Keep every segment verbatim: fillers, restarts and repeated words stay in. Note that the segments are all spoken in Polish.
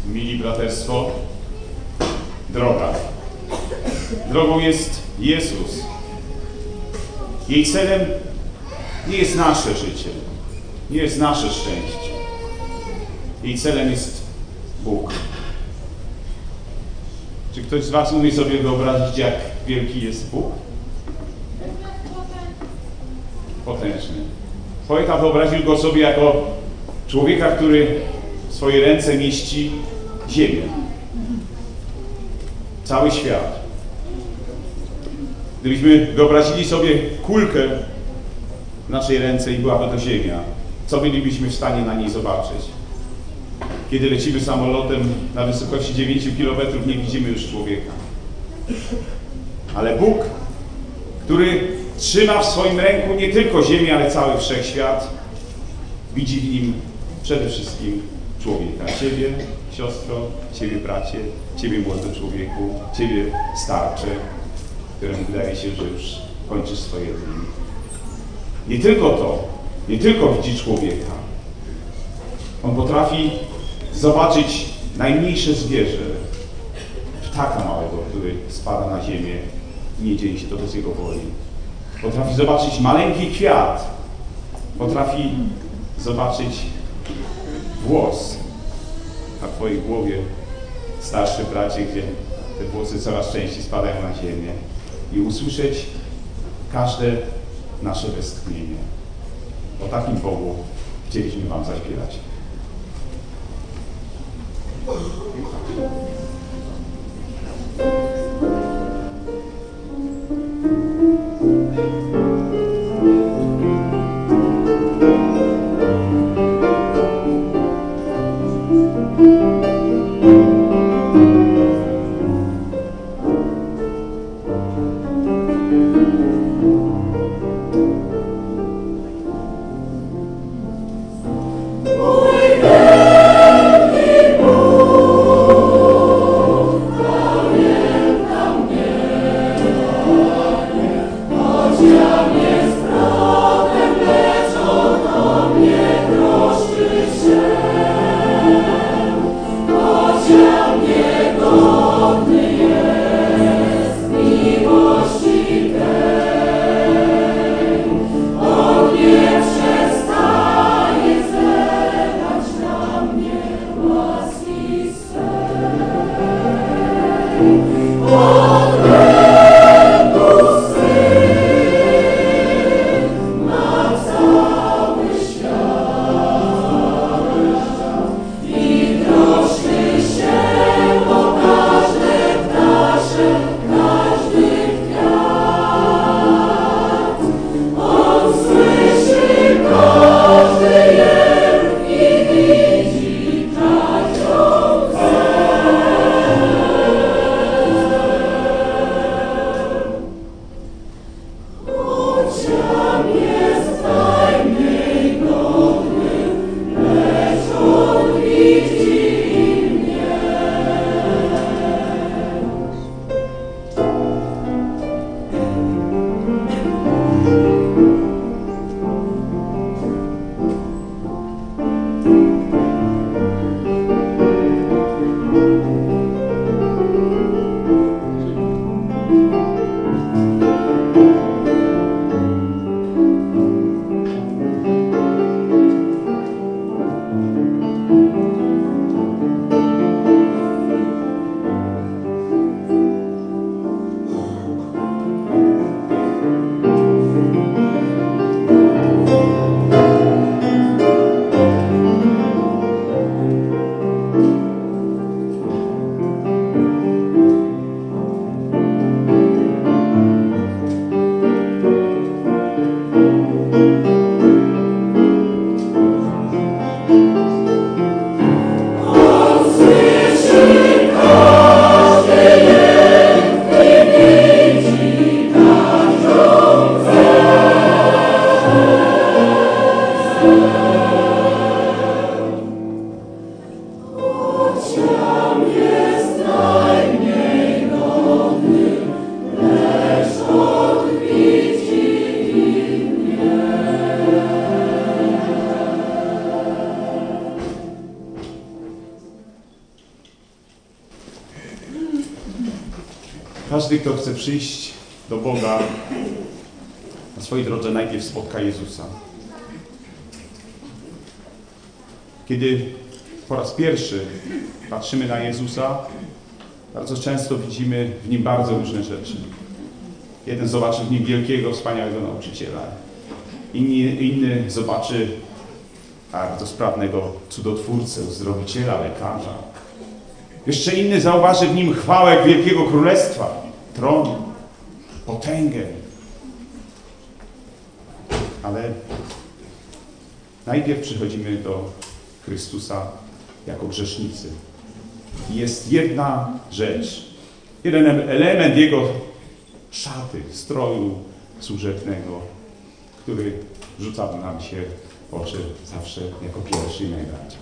Mili braterstwo, droga. Drogą jest Jezus. Jej celem nie jest nasze życie, nie jest nasze szczęście. Jej celem jest Bóg. Czy ktoś z was umie sobie wyobrazić, jak wielki jest Bóg? Potężny. Poeta wyobraził go sobie jako człowieka, który w swojej ręce mieści ziemię. Cały świat. Gdybyśmy wyobrazili sobie kulkę w naszej ręce i byłaby to ziemia, co bylibyśmy w stanie na niej zobaczyć? Kiedy lecimy samolotem na wysokości dziewięciu kilometrów, nie widzimy już człowieka. Ale Bóg, który trzyma w swoim ręku nie tylko ziemię, ale cały wszechświat, widzi w nim przede wszystkim człowieka. Ciebie, siostro, ciebie, bracie, ciebie, młody człowieku, ciebie, starcze, któremu wydaje się, że już kończysz swoje dni. Nie tylko to, nie tylko widzi człowieka. On potrafi zobaczyć najmniejsze zwierzę, ptaka małego, który spada na ziemię i nie dzieje się to bez jego woli. Potrafi zobaczyć maleńki kwiat. Potrafi zobaczyć włos na twojej głowie, starszy bracie, gdzie te włosy coraz częściej spadają na ziemię, i usłyszeć każde nasze westchnienie. O takim Bogu chcieliśmy wam zaśpiewać. Każdy, kto chce przyjść do Boga, na swojej drodze najpierw spotka Jezusa. Kiedy po raz pierwszy patrzymy na Jezusa, bardzo często widzimy w Nim bardzo różne rzeczy. Jeden zobaczy w Nim wielkiego, wspaniałego nauczyciela. Inny, inny zobaczy bardzo sprawnego cudotwórcę, uzdrowiciela, lekarza. Jeszcze inny zauważy w Nim chwałę wielkiego królestwa, tron, potęgę. Ale najpierw przychodzimy do Chrystusa jako grzesznicy. Jest jedna rzecz, jeden element Jego szaty, stroju służebnego, który rzucał nam się w oczy zawsze jako pierwszy i najbardziej.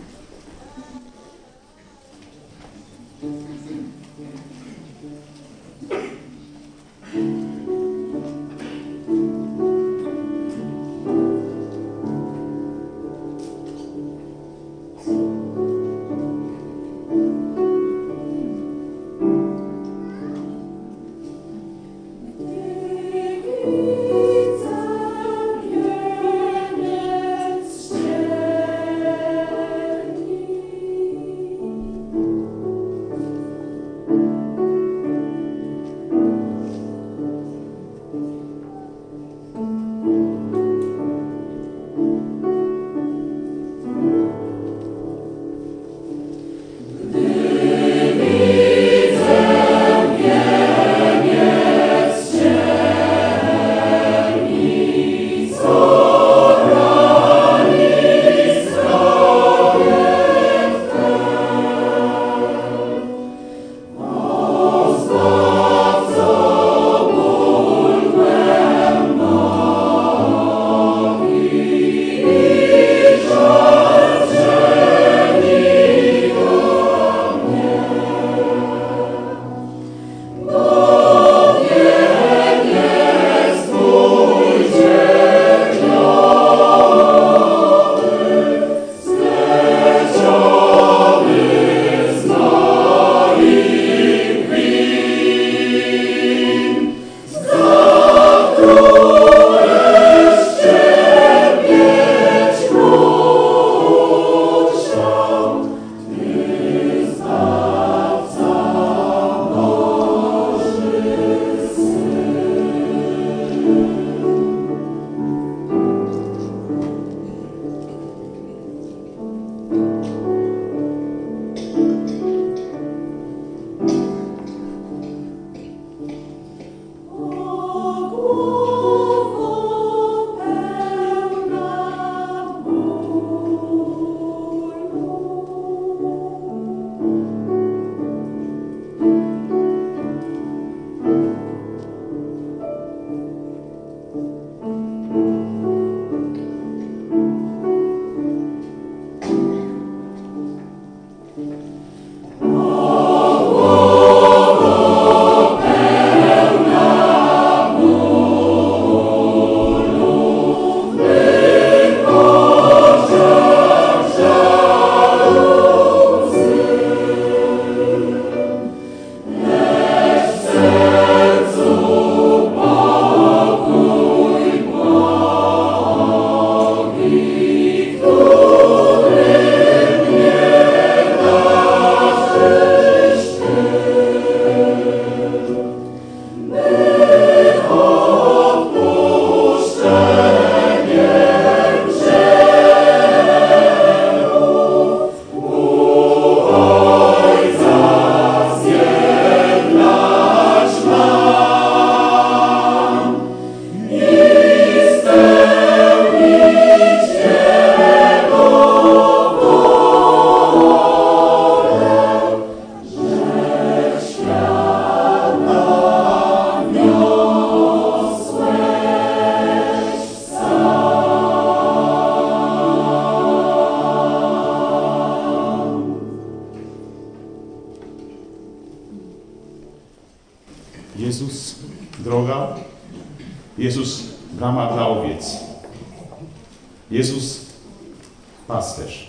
Jezus, droga. Jezus, brama dla owiec. Jezus, pasterz.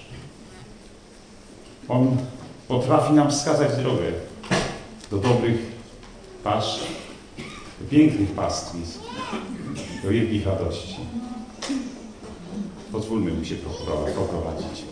On potrafi nam wskazać drogę do dobrych pasz, do pięknych pastwisk, do wielkich radości. Pozwólmy mu się poprowadzić.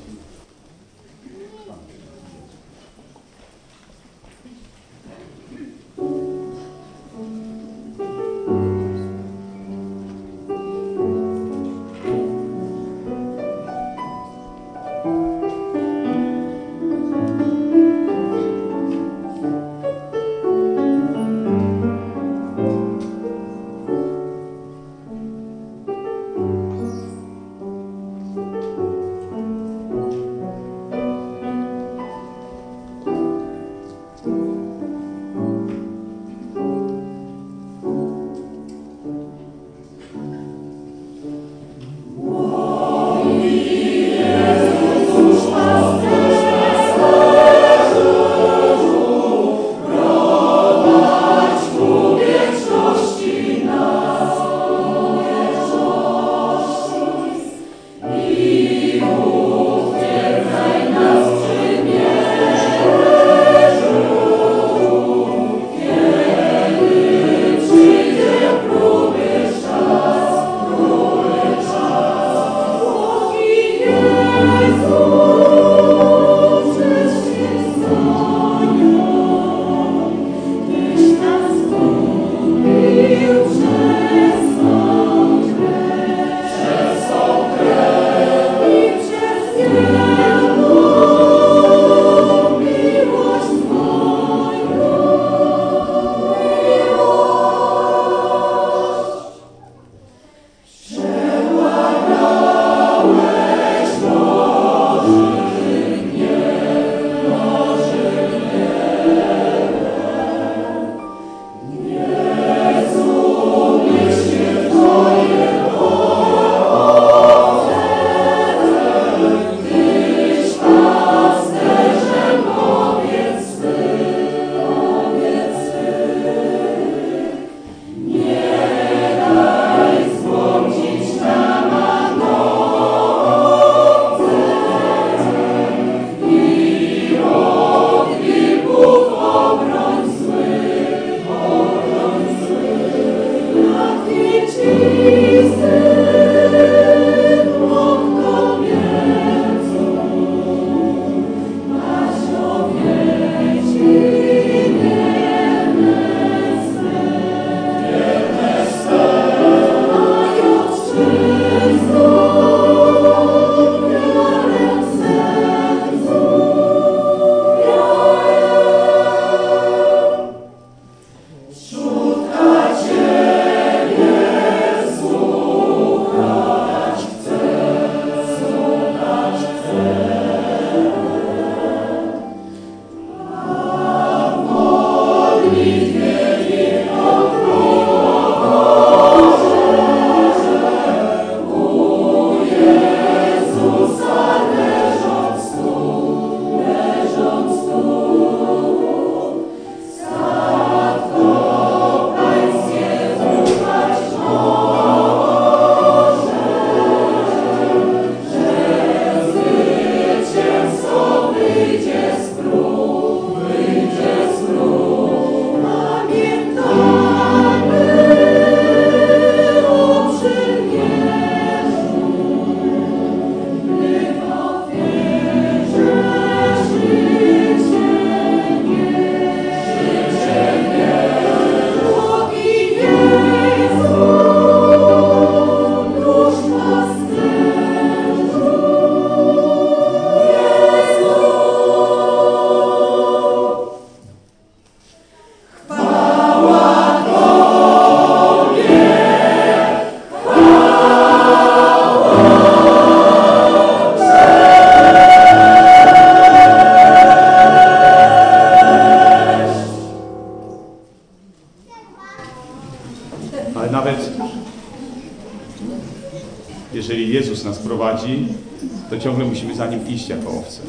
jeżeli Jezus nas prowadzi, to ciągle musimy za Nim iść jako owce.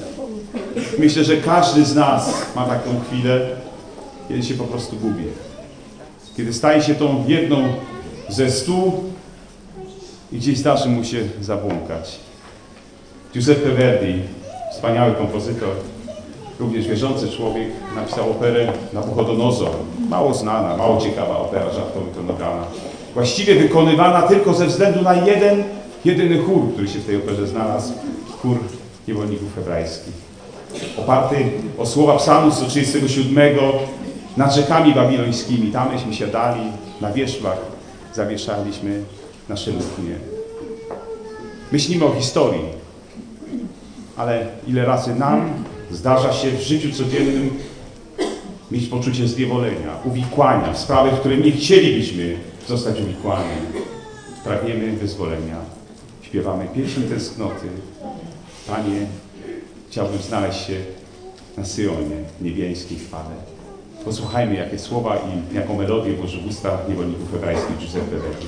Myślę, że każdy z nas ma taką chwilę, kiedy się po prostu gubi. Kiedy staje się tą jedną ze stu i gdzieś zdarzy mu się zabłąkać. Giuseppe Verdi, wspaniały kompozytor, również wierzący człowiek, napisał operę Nabuchodonozor. Mało znana, mało ciekawa opera, rzadko wykonywana. Właściwie wykonywana tylko ze względu na jeden, jedyny chór, który się w tej operze znalazł. Chór niewolników hebrajskich. Oparty o słowa psalmu sto trzydziestego siódmego nad rzekami babilońskimi. Tam myśmy siadali, na wierzbach zawieszaliśmy nasze lutnie. Myślimy o historii, ale ile razy nam zdarza się w życiu codziennym mieć poczucie zniewolenia, uwikłania w sprawy, w które nie chcielibyśmy zostać uwikłani. Pragniemy wyzwolenia. Śpiewamy pieśń tęsknoty. Panie, chciałbym znaleźć się na Syjonie, niebiańskiej chwale. Posłuchajmy, jakie słowa i jaką melodię włożył w usta niewolników hebrajskich Giuseppe Verdi.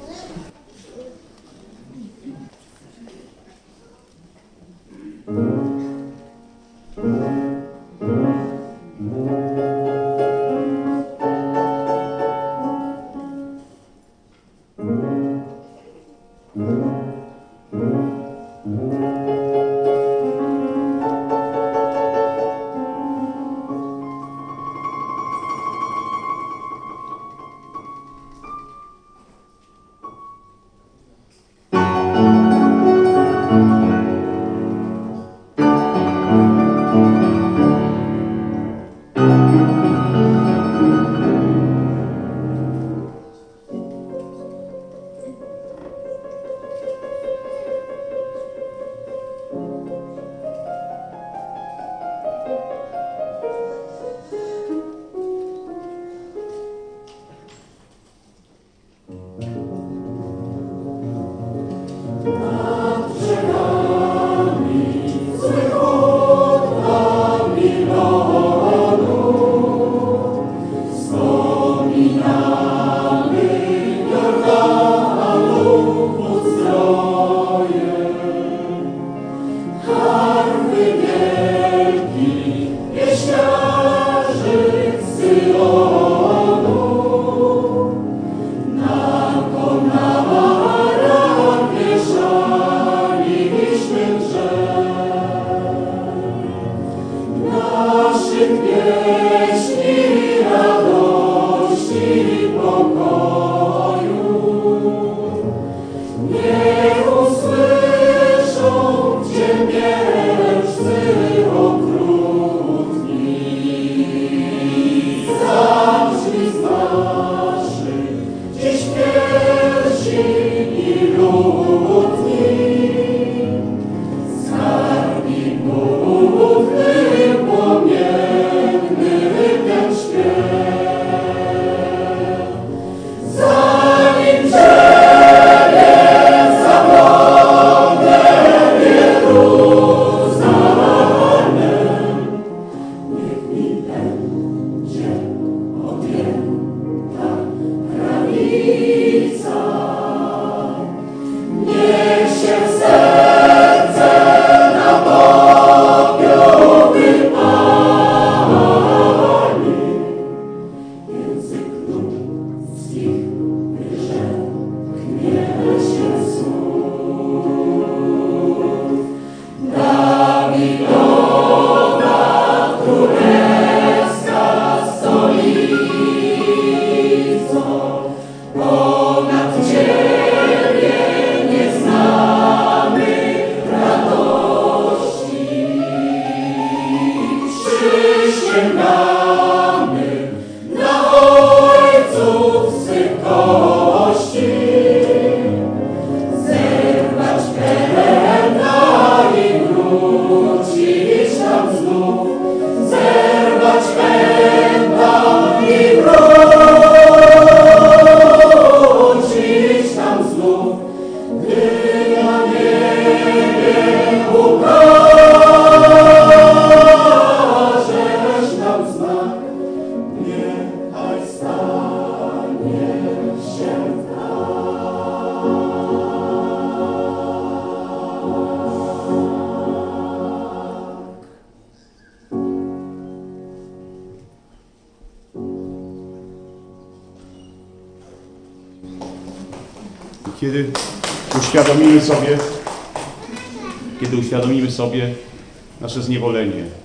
Kiedy uświadomimy sobie, kiedy uświadomimy sobie nasze zniewolenie,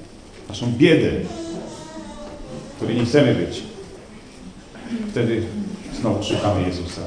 naszą biedę, w której nie chcemy być. Wtedy znowu szukamy Jezusa.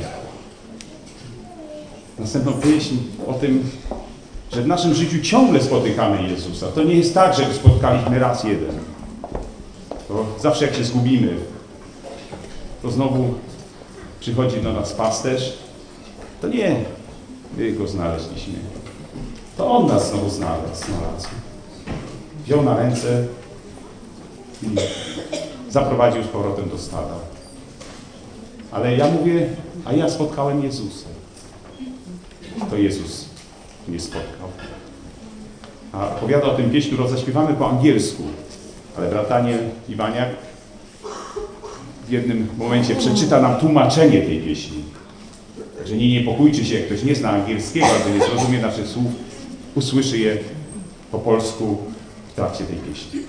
Następną pieśń o tym, że w naszym życiu ciągle spotykamy Jezusa. To nie jest tak, że go spotkaliśmy raz jeden. To zawsze jak się zgubimy, to znowu przychodzi do nas pasterz. To nie my go znaleźliśmy. To on nas znowu znalazł. znalazł. Wziął na ręce i zaprowadził z powrotem do stada. Ale ja mówię, a ja spotkałem Jezusa. To Jezus mnie spotkał. A opowiada o tym pieśń, którą zaśpiewamy po angielsku. Ale brat Daniel Iwaniak w jednym momencie przeczyta nam tłumaczenie tej pieśni. Także nie niepokójcie się, jak ktoś nie zna angielskiego, albo nie zrozumie naszych słów, usłyszy je po polsku w trakcie tej pieśni.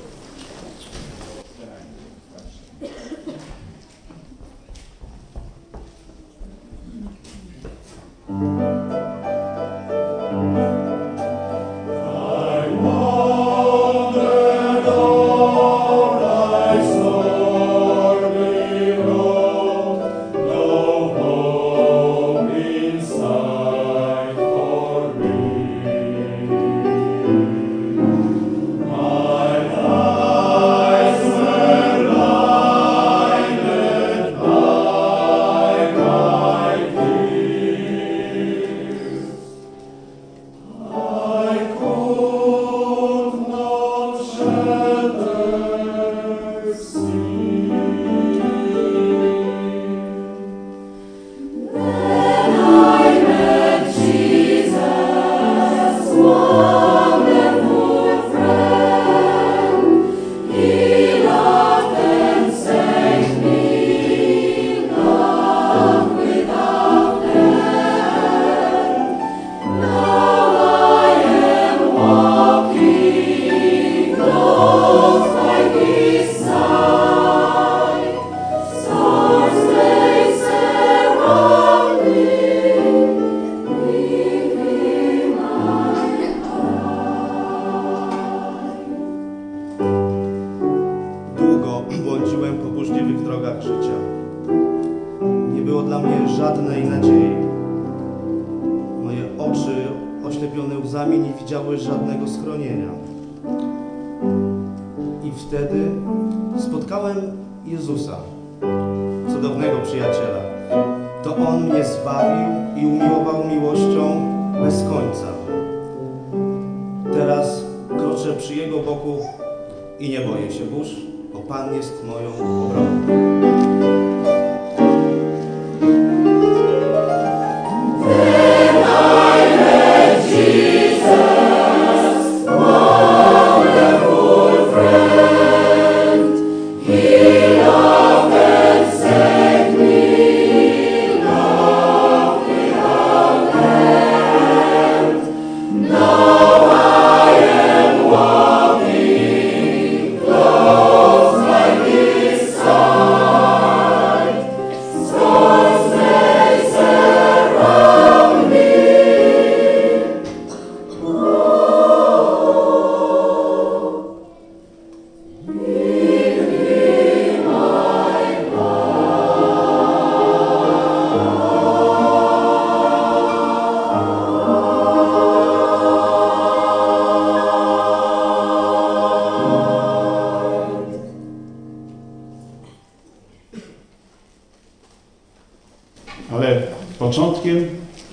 Ale początkiem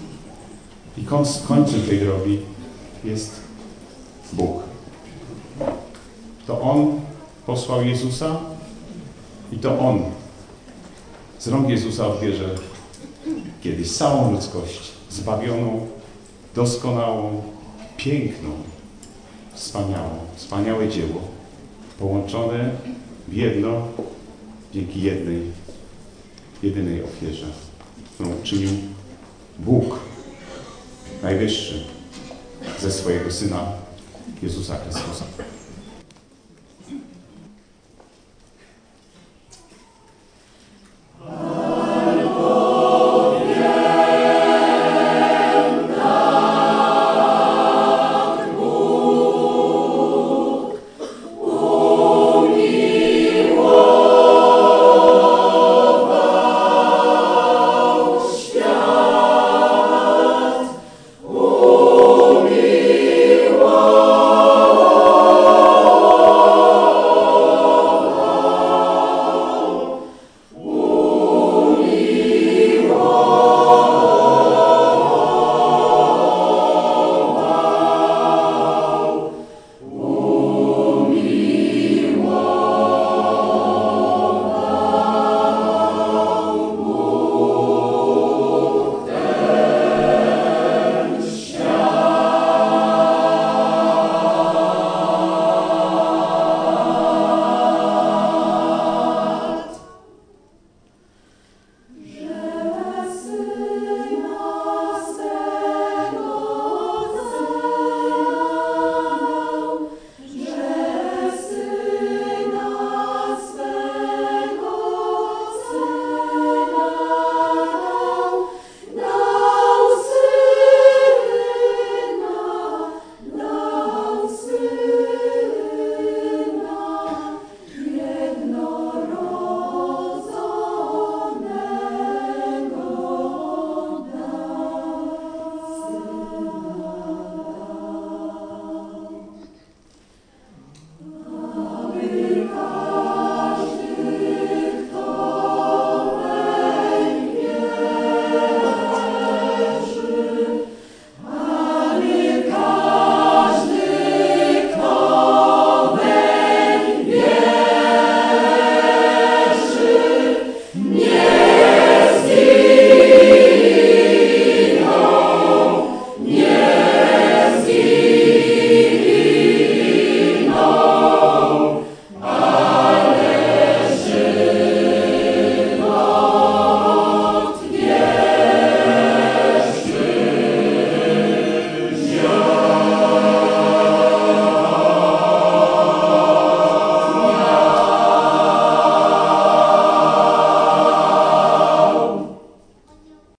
i końcem tej drogi jest Bóg. To On posłał Jezusa i to On z rąk Jezusa odbierze kiedyś całą ludzkość zbawioną, doskonałą, piękną, wspaniałą, wspaniałe dzieło, połączone w jedno dzięki jednej, jedynej ofierze, którą uczynił Bóg Najwyższy ze swojego Syna Jezusa Chrystusa.